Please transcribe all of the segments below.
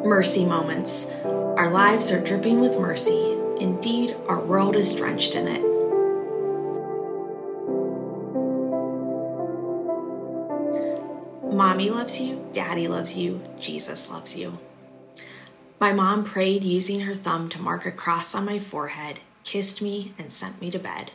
Mercy moments. Our lives are dripping with mercy. Indeed, our world is drenched in it. Mommy loves you, Daddy loves you, Jesus loves you. My mom prayed using her thumb to mark a cross on my forehead, kissed me, and sent me to bed.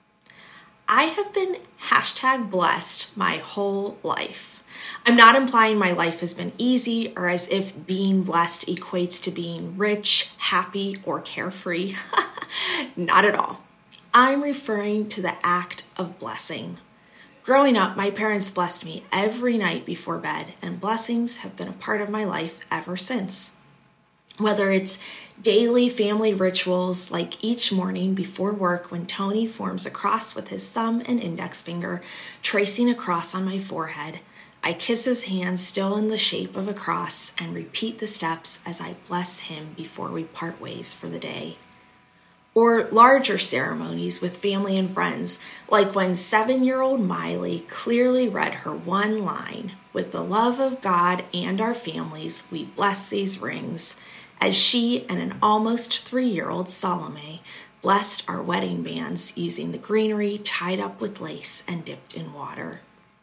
I have been #blessed my whole life. I'm not implying my life has been easy or as if being blessed equates to being rich, happy, or carefree. Not at all. I'm referring to the act of blessing. Growing up, my parents blessed me every night before bed, and blessings have been a part of my life ever since. Whether it's daily family rituals like each morning before work when Tony forms a cross with his thumb and index finger, tracing a cross on my forehead, I kiss his hand still in the shape of a cross and repeat the steps as I bless him before we part ways for the day. Or larger ceremonies with family and friends, like when 7-year-old Miley clearly read her one line, "With the love of God and our families, we bless these rings," as she and an almost 3-year-old Salome blessed our wedding bands using the greenery tied up with lace and dipped in water.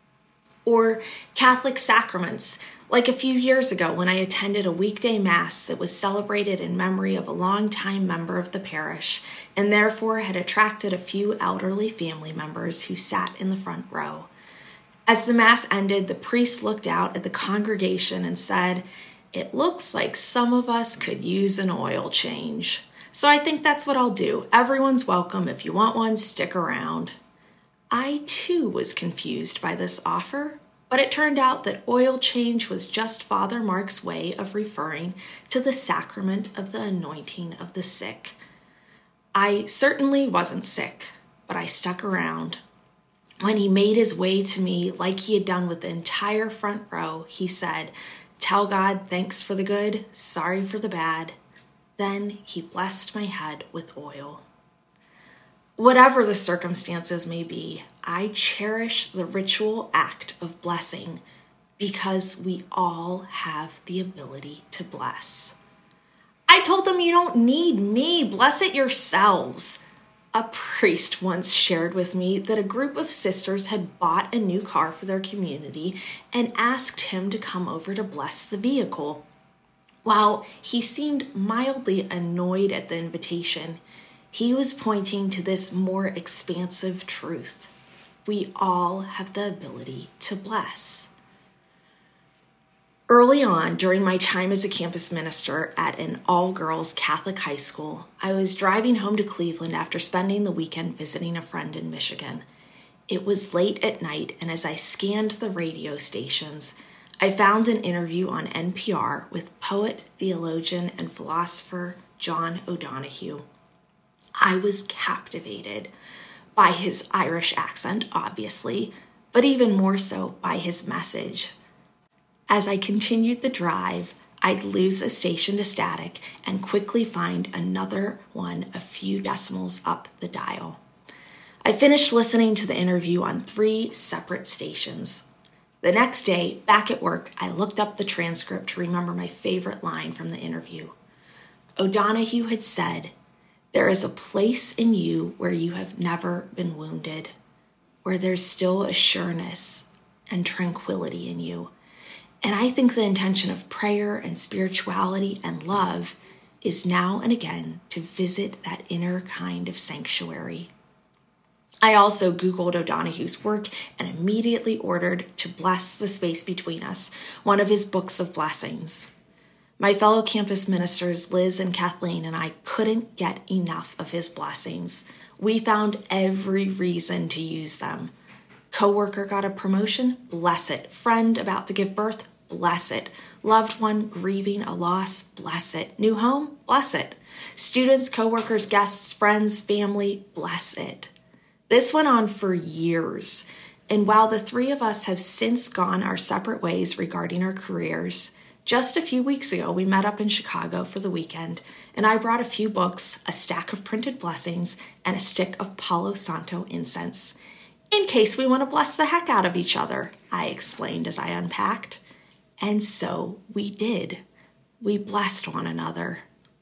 Or Catholic sacraments, like a few years ago when I attended a weekday mass that was celebrated in memory of a longtime member of the parish and therefore had attracted a few elderly family members who sat in the front row. As the mass ended, the priest looked out at the congregation and said, "It looks like some of us could use an oil change. So I think that's what I'll do. Everyone's welcome. If you want one, stick around." I too was confused by this offer, but it turned out that oil change was just Father Mark's way of referring to the sacrament of the anointing of the sick. I certainly wasn't sick, but I stuck around. When he made his way to me like he had done with the entire front row, he said, "Tell God thanks for the good, sorry for the bad." Then he blessed my head with oil. Whatever the circumstances may be, I cherish the ritual act of blessing because we all have the ability to bless. I told them, "You don't need me, bless it yourselves." A priest once shared with me that a group of sisters had bought a new car for their community and asked him to come over to bless the vehicle. While he seemed mildly annoyed at the invitation, he was pointing to this more expansive truth. We all have the ability to bless. Early on, during my time as a campus minister at an all-girls Catholic high school, I was driving home to Cleveland after spending the weekend visiting a friend in Michigan. It was late at night, and as I scanned the radio stations, I found an interview on NPR with poet, theologian, and philosopher John O'Donohue. I was captivated by his Irish accent, obviously, but even more so by his message. As I continued the drive, I'd lose a station to static and quickly find another one a few decimals up the dial. I finished listening to the interview on 3 separate stations. The next day, back at work, I looked up the transcript to remember my favorite line from the interview. O'Donohue had said, "There is a place in you where you have never been wounded, where there's still a sureness and tranquility in you." And I think the intention of prayer and spirituality and love is now and again to visit that inner kind of sanctuary. I also Googled O'Donohue's work and immediately ordered To Bless the Space Between Us, one of his books of blessings. My fellow campus ministers, Liz and Kathleen, and I couldn't get enough of his blessings. We found every reason to use them. Coworker got a promotion? Bless it. Friend about to give birth? Bless it. Loved one grieving a loss? Bless it. New home? Bless it. Students, coworkers, guests, friends, family? Bless it. This went on for years, and while the 3 of us have since gone our separate ways regarding our careers, just a few weeks ago we met up in Chicago for the weekend, and I brought a few books, a stack of printed blessings, and a stick of Palo Santo incense. "In case we want to bless the heck out of each other," I explained as I unpacked. And so we did. we blessed one another.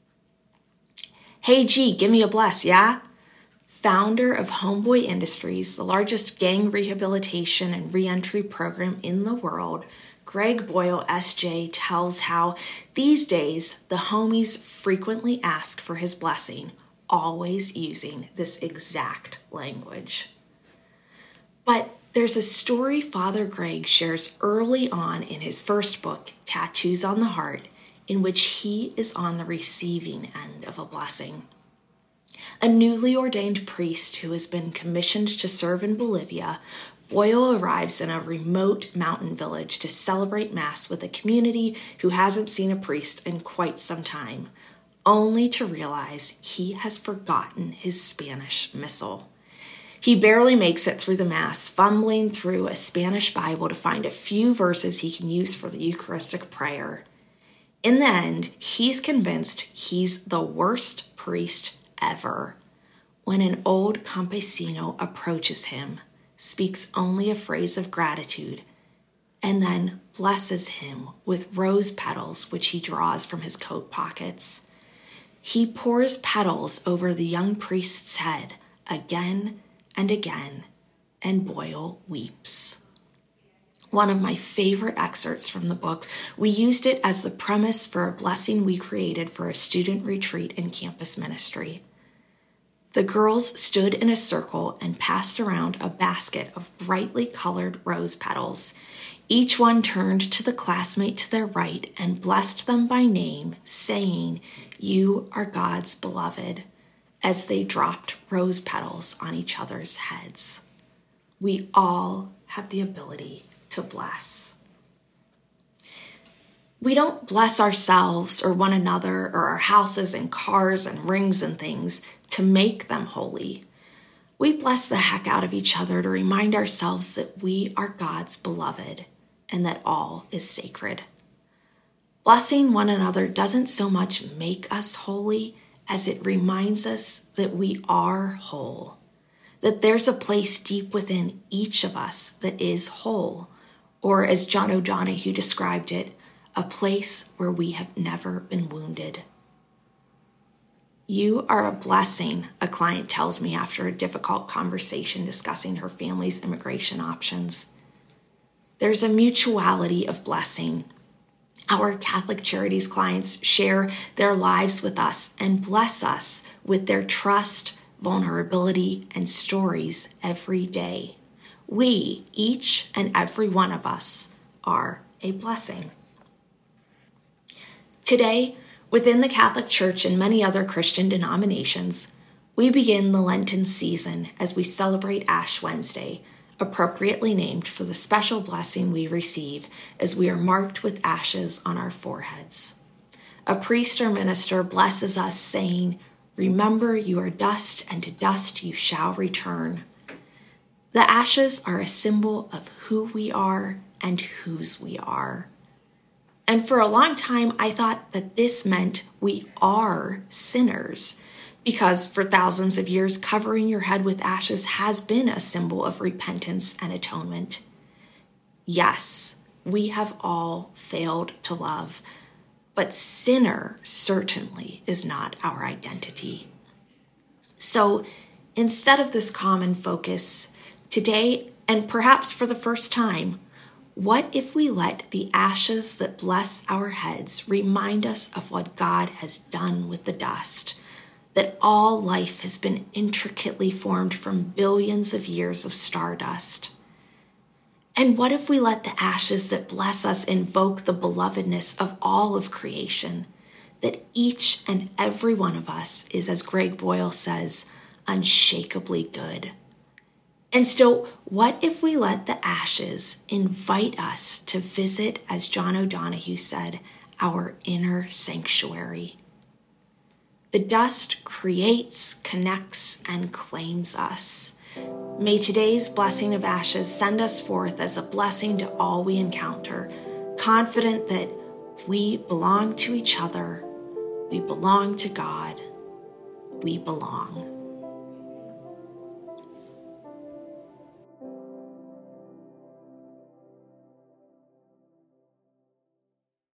Hey G, give me a bless, yeah? Founder of Homeboy Industries, the largest gang rehabilitation and reentry program in the world, Greg Boyle, SJ, tells how these days the homies frequently ask for his blessing, always using this exact language. But there's a story Father Greg shares early on in his first book, Tattoos on the Heart, in which he is on the receiving end of a blessing. A newly ordained priest who has been commissioned to serve in Bolivia, Boyle arrives in a remote mountain village to celebrate Mass with a community who hasn't seen a priest in quite some time, only to realize he has forgotten his Spanish missal. He barely makes it through the Mass, fumbling through a Spanish Bible to find a few verses he can use for the Eucharistic prayer. In the end, he's convinced he's the worst priest ever when an old campesino approaches him, speaks only a phrase of gratitude, and then blesses him with rose petals which he draws from his coat pockets. He pours petals over the young priest's head again and again, and Boyle weeps. One of my favorite excerpts from the book, we used it as the premise for a blessing we created for a student retreat in campus ministry. The girls stood in a circle and passed around a basket of brightly colored rose petals. Each one turned to the classmate to their right and blessed them by name, saying, "You are God's beloved," as they dropped rose petals on each other's heads. We all have the ability to bless. We don't bless ourselves or one another or our houses and cars and rings and things to make them holy. We bless the heck out of each other to remind ourselves that we are God's beloved and that all is sacred. Blessing one another doesn't so much make us holy as it reminds us that we are whole, that there's a place deep within each of us that is whole, or as John O'Donohue described it, a place where we have never been wounded. You are a blessing, a client tells me after a difficult conversation discussing her family's immigration options. There's a mutuality of blessing. Our Catholic Charities clients share their lives with us and bless us with their trust, vulnerability, and stories every day. We, each and every one of us, are a blessing. Today, within the Catholic Church and many other Christian denominations, we begin the Lenten season as we celebrate Ash Wednesday, appropriately named for the special blessing we receive as we are marked with ashes on our foreheads. A priest or minister blesses us, saying, "Remember, you are dust, and to dust you shall return." The ashes are a symbol of who we are and whose we are. And for a long time, I thought that this meant we are sinners, because for thousands of years, covering your head with ashes has been a symbol of repentance and atonement. Yes, we have all failed to love, but sinner certainly is not our identity. So instead of this common focus, today, and perhaps for the first time, what if we let the ashes that bless our heads remind us of what God has done with the dust, that all life has been intricately formed from billions of years of stardust? And what if we let the ashes that bless us invoke the belovedness of all of creation, that each and every one of us is, as Greg Boyle says, unshakably good? And still, what if we let the ashes invite us to visit, as John O'Donohue said, our inner sanctuary? The dust creates, connects, and claims us. May today's blessing of ashes send us forth as a blessing to all we encounter, confident that we belong to each other, we belong to God, we belong.